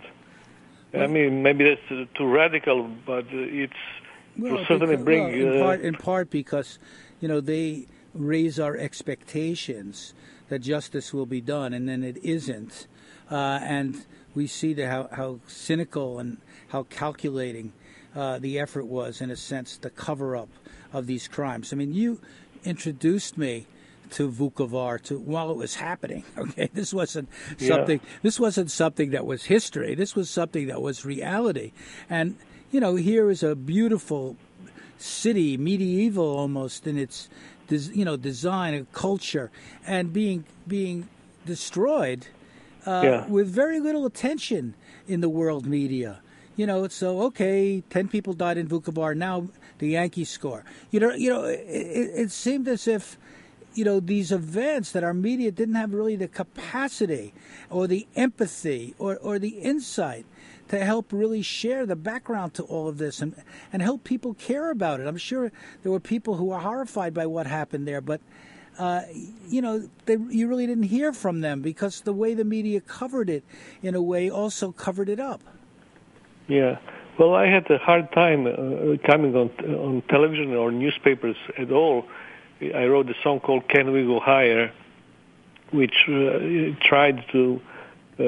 I mean, maybe that's too radical, but it's well, will certainly because, bring. Well, in, uh, part, in part because, you know, they raise our expectations that justice will be done, and then it isn't, uh, and we see the, how how cynical and how calculating uh, the effort was, in a sense, the cover up of these crimes. I mean, you introduced me to Vukovar to while it was happening. Okay, this wasn't something. Yeah. This wasn't something that was history. This was something that was reality. And you know, here is a beautiful city, medieval almost in its, you know, design and culture, and being being destroyed uh, yeah. with very little attention in the world media. You know, so okay, ten people died in Vukovar. Now the Yankees score. You know, you know, it, it seemed as if, you know, these events that our media didn't have really the capacity or the empathy or, or the insight to help really share the background to all of this and, and help people care about it. I'm sure there were people who were horrified by what happened there, but, uh, you know, they, you really didn't hear from them because the way the media covered it, in a way, also covered it up. Yeah. Well, I had a hard time uh, coming on on television or newspapers at all. I wrote a song called "Can We Go Higher," which uh, tried to uh,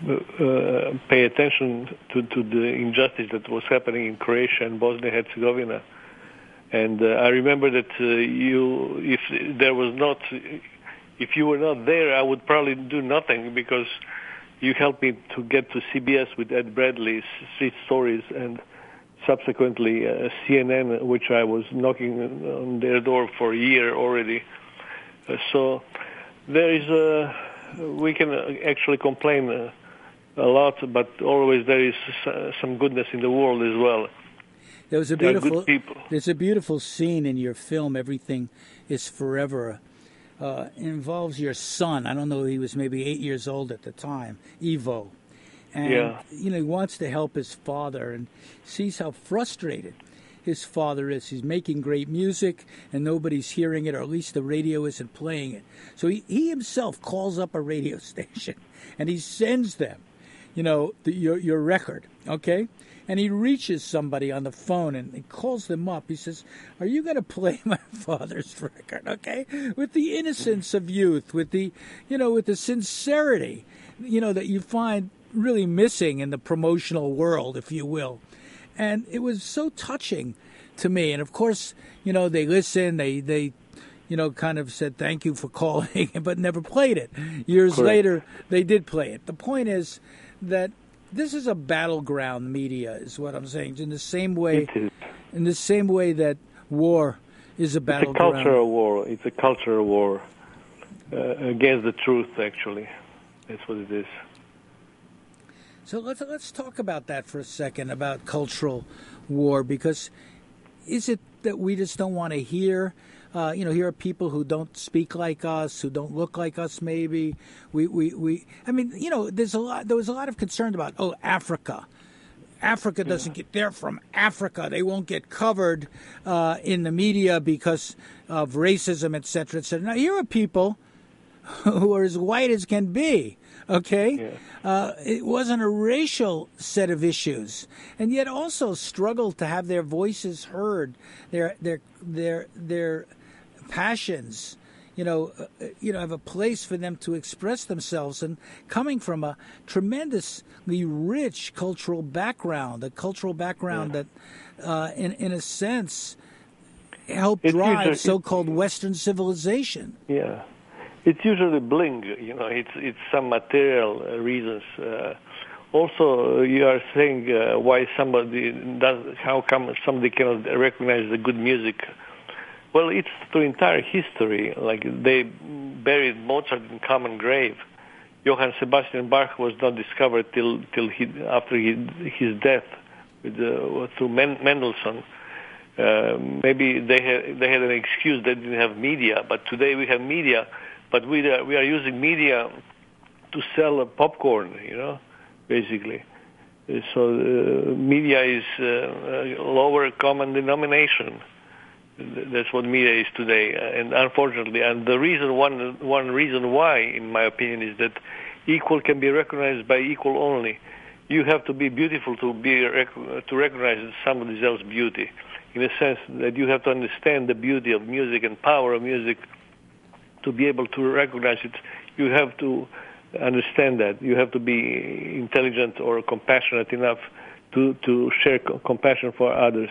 uh, pay attention to, to the injustice that was happening in Croatia and Bosnia and Herzegovina. And uh, I remember that uh, you, if there was not, if you were not there, I would probably do nothing, because you helped me to get to C B S with Ed Bradley's Street Stories, and subsequently uh, C N N, which I was knocking on their door for a year already. Uh, so there is a, we can actually complain uh, a lot, but always there is uh, some goodness in the world as well. There was a beautiful, there's a beautiful scene in your film, Everything is Forever. Uh, involves your son. I don't know, he was maybe eight years old at the time, Ivo. And, yeah. you know, he wants to help his father and sees how frustrated his father is. He's making great music, and nobody's hearing it, or at least the radio isn't playing it. So he, he himself calls up a radio station, and he sends them, you know, the, your your record, okay? And he reaches somebody on the phone, and he calls them up. He says, are you going to play my father's record, okay? With the innocence of youth, with the, you know, with the sincerity, you know, that you find really missing in the promotional world, if you will. And it was so touching to me. And, of course, you know, they listened, they, they you know, kind of said thank you for calling, but never played it. Years Correct. later, they did play it. The point is that this is a battleground media, is what I'm saying. In the same way, in the same way that war is a battleground. It's a cultural war. It's a cultural war uh, against the truth. Actually, that's what it is. So let's let's talk about that for a second, about cultural war, because is it that we just don't want to hear? Uh, you know, here are people who don't speak like us, who don't look like us. Maybe we, we, we. I mean, you know, there's a lot. There was a lot of concern about oh, Africa. Africa doesn't get. They're from Africa. They won't get covered uh, in the media because of racism, et cetera, et cetera. Now here are people who are as white as can be. Okay, yeah. uh, it wasn't a racial set of issues, and yet also struggled to have their voices heard, their their their their passions, you know, uh, you know, have a place for them to express themselves. And coming from a tremendously rich cultural background, a cultural background yeah. that, uh, in in a sense, helped it's drive usually, so-called Western civilization. Yeah. It's usually bling, you know, it's it's some material uh, reasons. Uh, also, you are saying uh, why somebody does, how come somebody cannot recognize the good music? Well, it's through entire history. Like they buried Mozart in common grave. Johann Sebastian Bach was not discovered till till he, after he, his death with uh, through Men, Mendelssohn. Uh, maybe they had they had an excuse they didn't have media, but today we have media. But we are, we are using media to sell uh, popcorn, you know, basically. So uh, media is uh, a lower common denomination. That's what media is today, and unfortunately, and the reason one one reason why, in my opinion, is that equal can be recognized by equal only. You have to be beautiful to be rec- to recognize somebody else's beauty, in a sense that you have to understand the beauty of music and power of music. To be able to recognize it, you have to understand that. You have to be intelligent or compassionate enough to, to share co- compassion for others.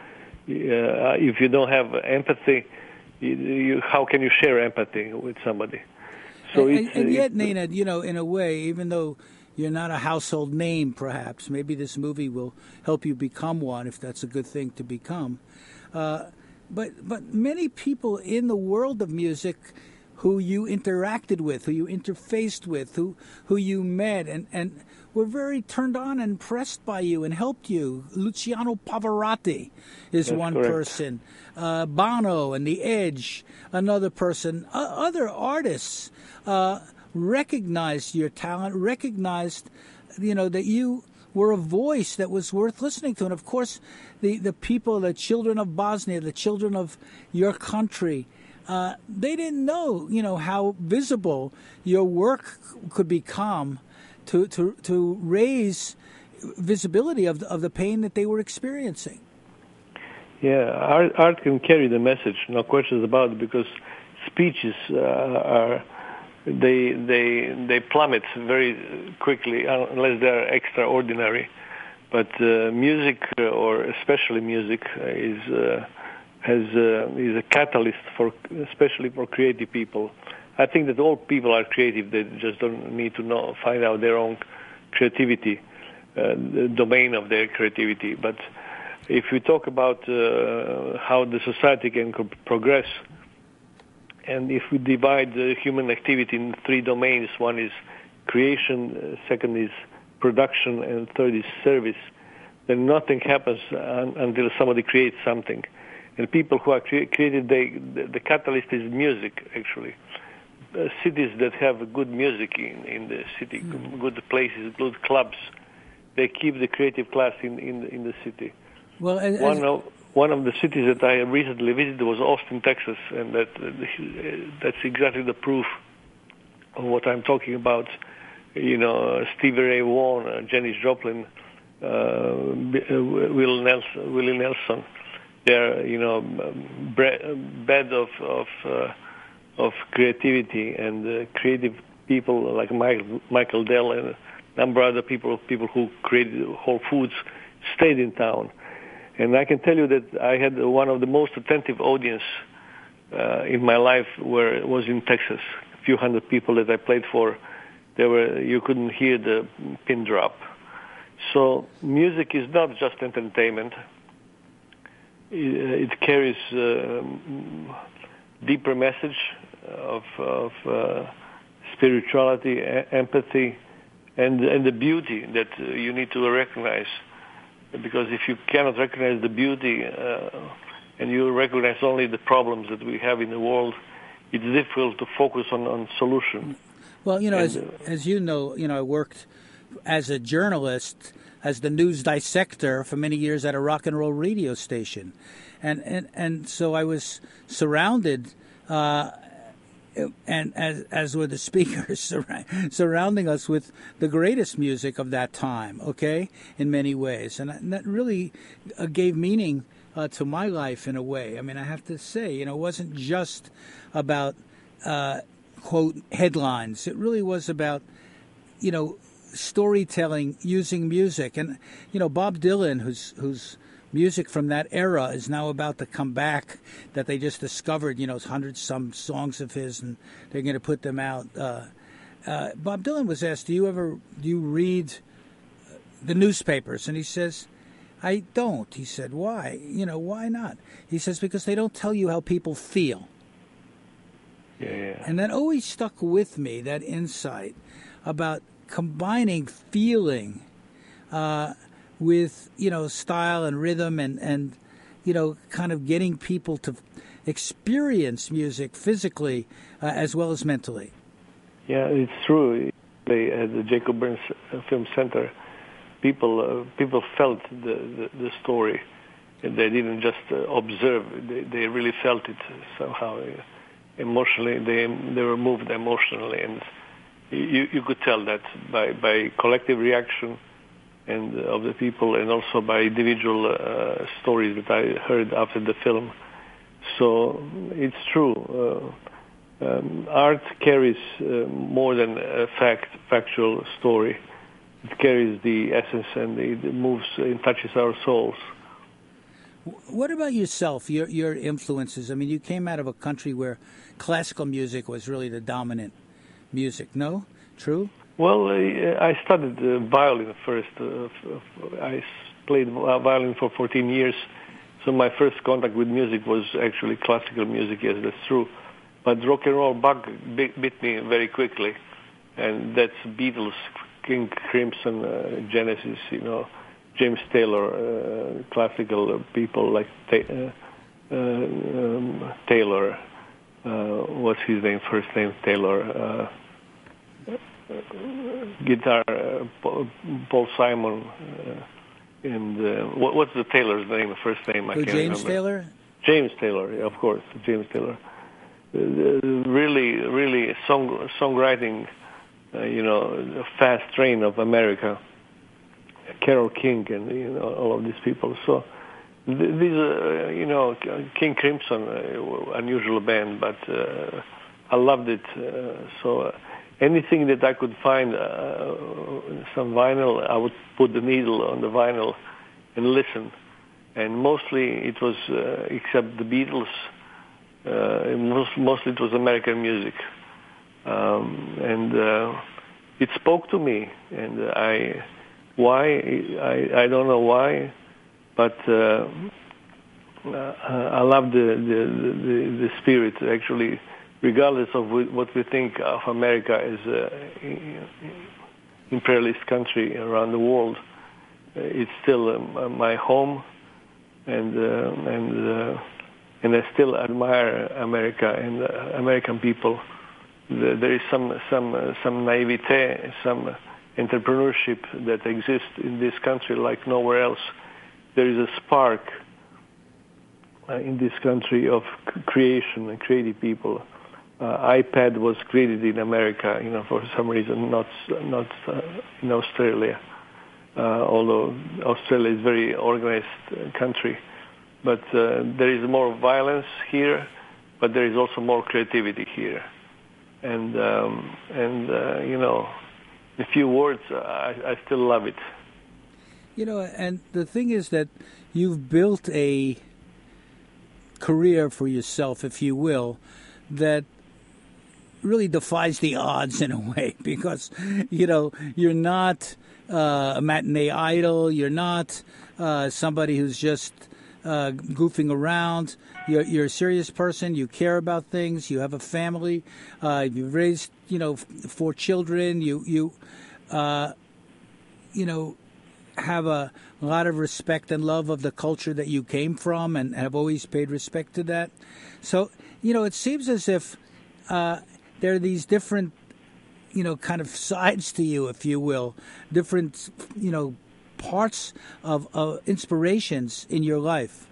Uh, if you don't have empathy, you, you, how can you share empathy with somebody? So and, and, and yet, Nina, you know, in a way, even though you're not a household name, perhaps, maybe this movie will help you become one, if that's a good thing to become. Uh, but but many people in the world of music who you interacted with, who you interfaced with, who who you met, and, and were very turned on and impressed by you and helped you. Luciano Pavarotti is That's one correct. person. Uh, Bono and The Edge, another person. Uh, other artists uh, recognized your talent, recognized, you know, that you were a voice that was worth listening to. And, of course, the, the people, the children of Bosnia, the children of your country, Uh, they didn't know, you know, how visible your work could become to to to raise visibility of the, of the pain that they were experiencing. Yeah, art, art can carry the message, no questions about it, because speeches uh, are they they they plummet very quickly unless they are extraordinary. But uh, music, uh, or especially music, uh, is. Uh, has uh, is a catalyst for, especially for creative people. I think that all people are creative. They just don't need to know, find out their own creativity, uh, the domain of their creativity. But if we talk about uh, how the society can co- progress, and if we divide the human activity in three domains, one is creation, uh, second is production, and third is service, then nothing happens un- until somebody creates something. And people who are cre- created, they, the, the catalyst is music, actually. Uh, cities that have good music in, in the city, mm. good places, good clubs, they keep the creative class in, in, in the city. Well, as, one of one of the cities that I recently visited was Austin, Texas, and that uh, that's exactly the proof of what I'm talking about. You know, Stevie Ray Vaughan, uh, Janis Joplin, uh, Will Nelson, Willie Nelson. They're, you know, bed of of uh, of creativity and uh, creative people like Michael, Michael Dell and a number of other people, people who created Whole Foods, stayed in town. And I can tell you that I had one of the most attentive audience uh, in my life, where it was in Texas. A few hundred people that I played for, they were, you couldn't hear the pin drop. So music is not just entertainment. It, it carries uh, deeper message of, of uh, spirituality, a- empathy, and and the beauty that uh, you need to recognize. Because if you cannot recognize the beauty uh, and you recognize only the problems that we have in the world, it's difficult to focus on, on solution. Well, you know, and, as uh, as you know, you know, I worked as a journalist, as the news dissector for many years at a rock and roll radio station, and and, and so I was surrounded. Uh, And as as were the speakers sur- surrounding us with the greatest music of that time, okay, in many ways, and, and that really uh, gave meaning uh, to my life in a way. I mean, I have to say, you know, it wasn't just about uh, quote headlines. It really was about, you know, storytelling using music, and you know, Bob Dylan, who's who's music from that era is now about to come back, that they just discovered, you know, hundred some songs of his, and they're going to put them out. Uh, uh, Bob Dylan was asked, do you ever, do you read the newspapers? And he says, I don't. He said, why? You know, why not? He says, because they don't tell you how people feel. Yeah, yeah. And that always stuck with me, that insight about combining feeling uh with, you know, style and rhythm and, and, you know, kind of getting people to experience music physically uh, as well as mentally. Yeah, it's true. They, at the Jacob Burns Film Center, people uh, people felt the, the, the story. And they didn't just uh, observe. They, they really felt it somehow. Uh, emotionally, they they were moved emotionally. And you, you could tell that by, by collective reaction and of the people, and also by individual uh, stories that I heard after the film. So it's true. Uh, um, art carries uh, more than a fact, factual story. It carries the essence, and it moves, it touches our souls. What about yourself, your your influences? I mean, you came out of a country where classical music was really the dominant music, no? True? Well, I studied uh, violin first. Uh, I played violin for fourteen years, so my first contact with music was actually classical music, yes, that's true. But rock and roll bug bit, bit me very quickly, and that's Beatles, King Crimson, uh, Genesis, you know, James Taylor, uh, classical people like ta- uh, uh, um, Taylor, uh, what's his name, first name, Taylor, uh, guitar, uh, Paul Simon, uh, and uh, what, what's the Taylor's name, the first name? I Who, can't James remember. Taylor? James Taylor, yeah, of course, James Taylor. Uh, really, really song songwriting, uh, you know, fast train of America. Carole King and you know all of these people. So th- these, uh, you know, King Crimson, uh, unusual band, but uh, I loved it. Uh, so. Uh, Anything that I could find, uh, some vinyl, I would put the needle on the vinyl and listen. And mostly it was, uh, except the Beatles, uh, most, mostly it was American music. Um, and uh, it spoke to me. And I, why, I, I don't know why, but uh, I love the, the, the, the spirit, actually. Regardless of what we think of America as an imperialist country around the world, it's still um, my home, and uh, and uh, and I still admire America and uh, American people. There is some some uh, some naivete, some entrepreneurship that exists in this country like nowhere else. There is a spark uh, in this country of c- creation and creative people. Uh, iPad was created in America, you know, for some reason, not not uh, in Australia. Uh, although Australia is a very organized uh, country, but uh, there is more violence here, but there is also more creativity here, and um, and uh, you know, a few words, I, I still love it. You know, and the thing is that you've built a career for yourself, if you will, that really defies the odds in a way, because, you know, you're not uh, a matinee idol. You're not uh, somebody who's just uh, goofing around. You're, you're a serious person. You care about things. You have a family. Uh, you've raised, you know, f- four children. You, you, uh, you know, have a lot of respect and love of the culture that you came from, and have always paid respect to that. So, you know, it seems as if uh, there are these different, you know, kind of sides to you, if you will, different, you know, parts of, of inspirations in your life.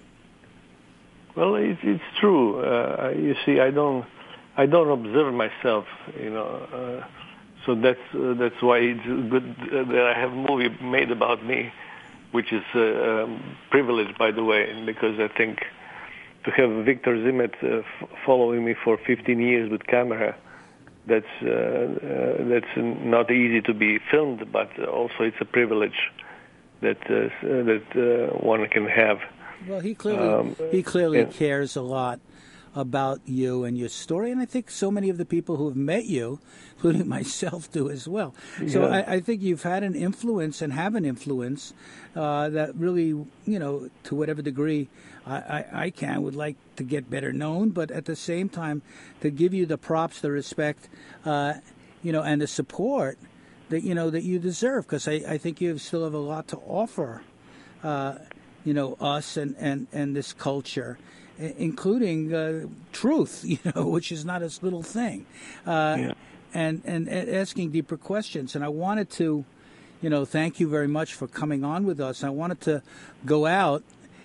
Well, it, it's true. Uh, you see, I don't, I don't observe myself, you know. Uh, so that's uh, that's why it's good that I have a movie made about me, which is uh, um, privileged, by the way, because I think to have Victor Zimmet uh, f- following me for fifteen years with camera, that's uh, uh, that's not easy to be filmed, but also it's a privilege that uh, that uh, one can have. Well, he clearly Um, he clearly yeah. cares a lot about you and your story, and I think so many of the people who have met you, including myself, do as well. So Yeah. I, I think you've had an influence and have an influence uh, that really, you know, to whatever degree I, I, I can, would like to get better known, but at the same time to give you the props, the respect, uh, you know, and the support that, you know, that you deserve, because I, I think you still have a lot to offer, uh, you know, us and, and, and this culture, including uh, truth, you know, which is not a little thing, uh, Yeah. and, and and asking deeper questions. And I wanted to, you know, thank you very much for coming on with us. I wanted to go out.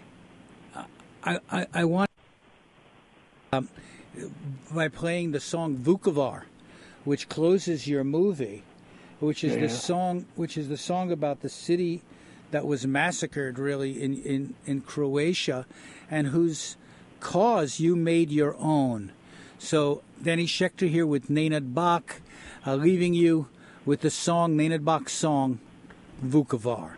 I I, I want um, by playing the song Vukovar, which closes your movie, which is Yeah. the song, which is the song about the city that was massacred, really, in, in, in Croatia, and whose cause you made your own. So, Danny Schechter here with Nenad Bach, uh, leaving you with the song, Nenad Bach's song, Vukovar.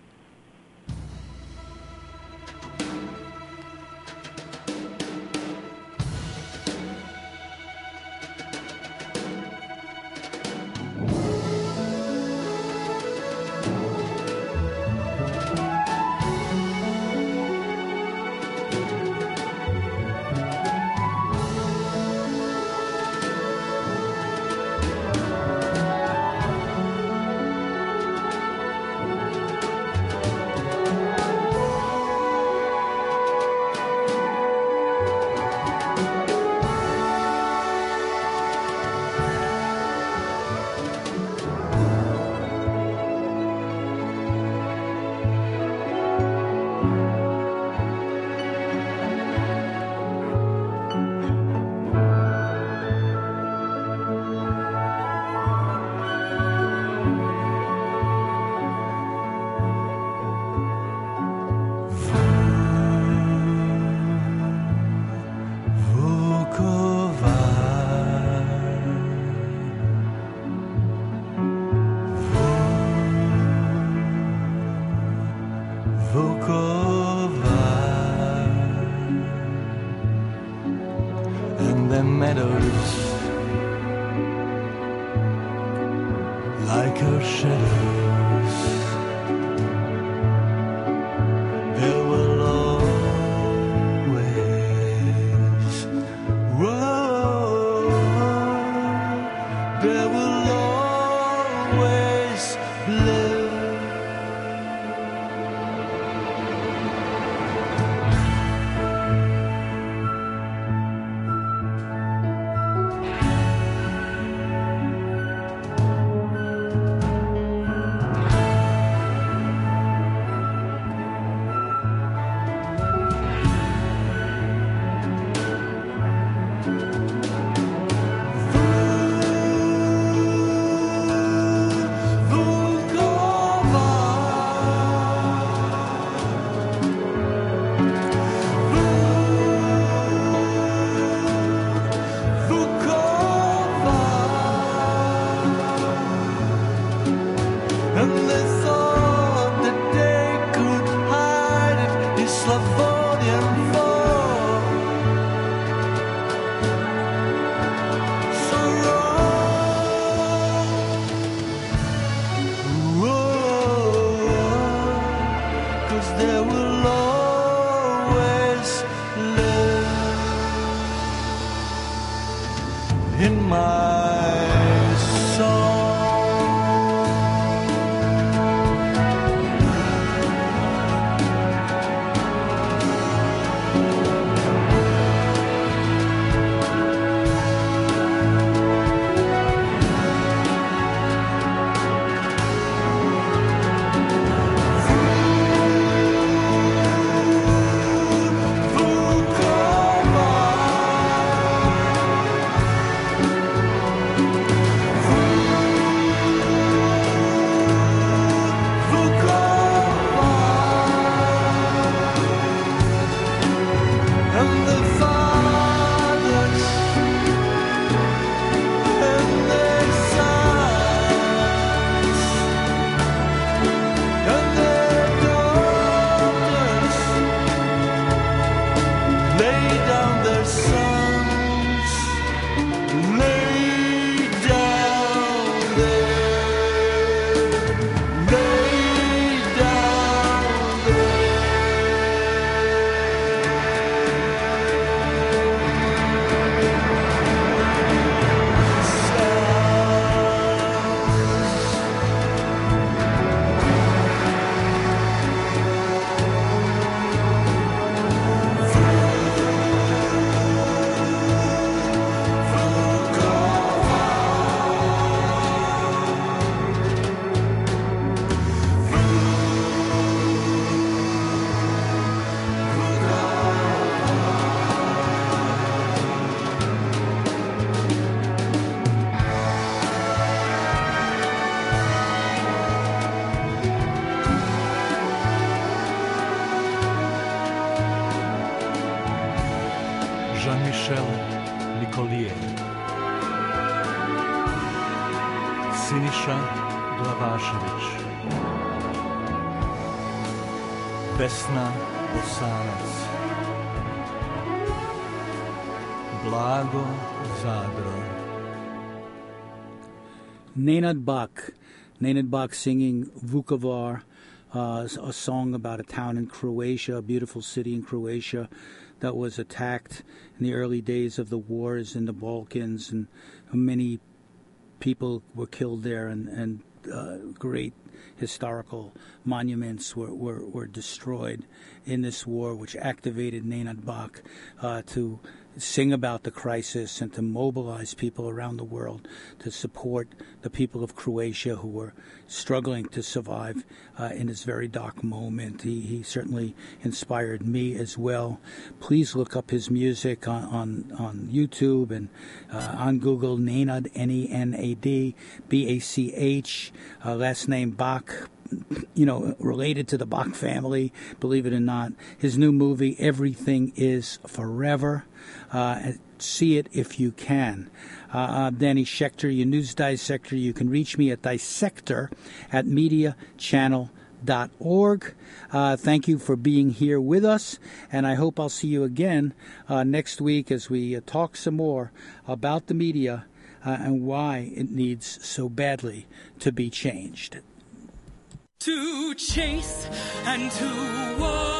And the meadows like her shadows, there will always, whoa, there will always live. and they thought that they could hide it in Slavonian fall. So wrong, wrong, 'cause there will always live in my song. Jean-Michel Nicolier, Siniša Glavašević, Vesna Bosanac, Blago Zadro. Nenad Bach. Nenad Bach singing Vukovar, uh, a song about a town in Croatia, a beautiful city in Croatia that was attacked in the early days of the wars in the Balkans, and many people were killed there, and, and uh, great historical monuments were, were, were destroyed in this war, which activated Nenad Bach uh, to sing about the crisis and to mobilize people around the world to support the people of Croatia who were struggling to survive uh, in this very dark moment. He, he certainly inspired me as well. Please look up his music on, on, on YouTube and uh, on Google. Nenad, N E N A D, B A C H, uh, last name Bach, you know, related to the Bach family, believe it or not. His new movie, Everything is Forever. Uh, see it if you can. Uh, I'm Danny Schechter, your news dissector. You can reach me at dissector at media channel dot org. Uh, thank you for being here with us, and I hope I'll see you again uh, next week as we uh, talk some more about the media uh, and why it needs so badly to be changed. To chase and to war.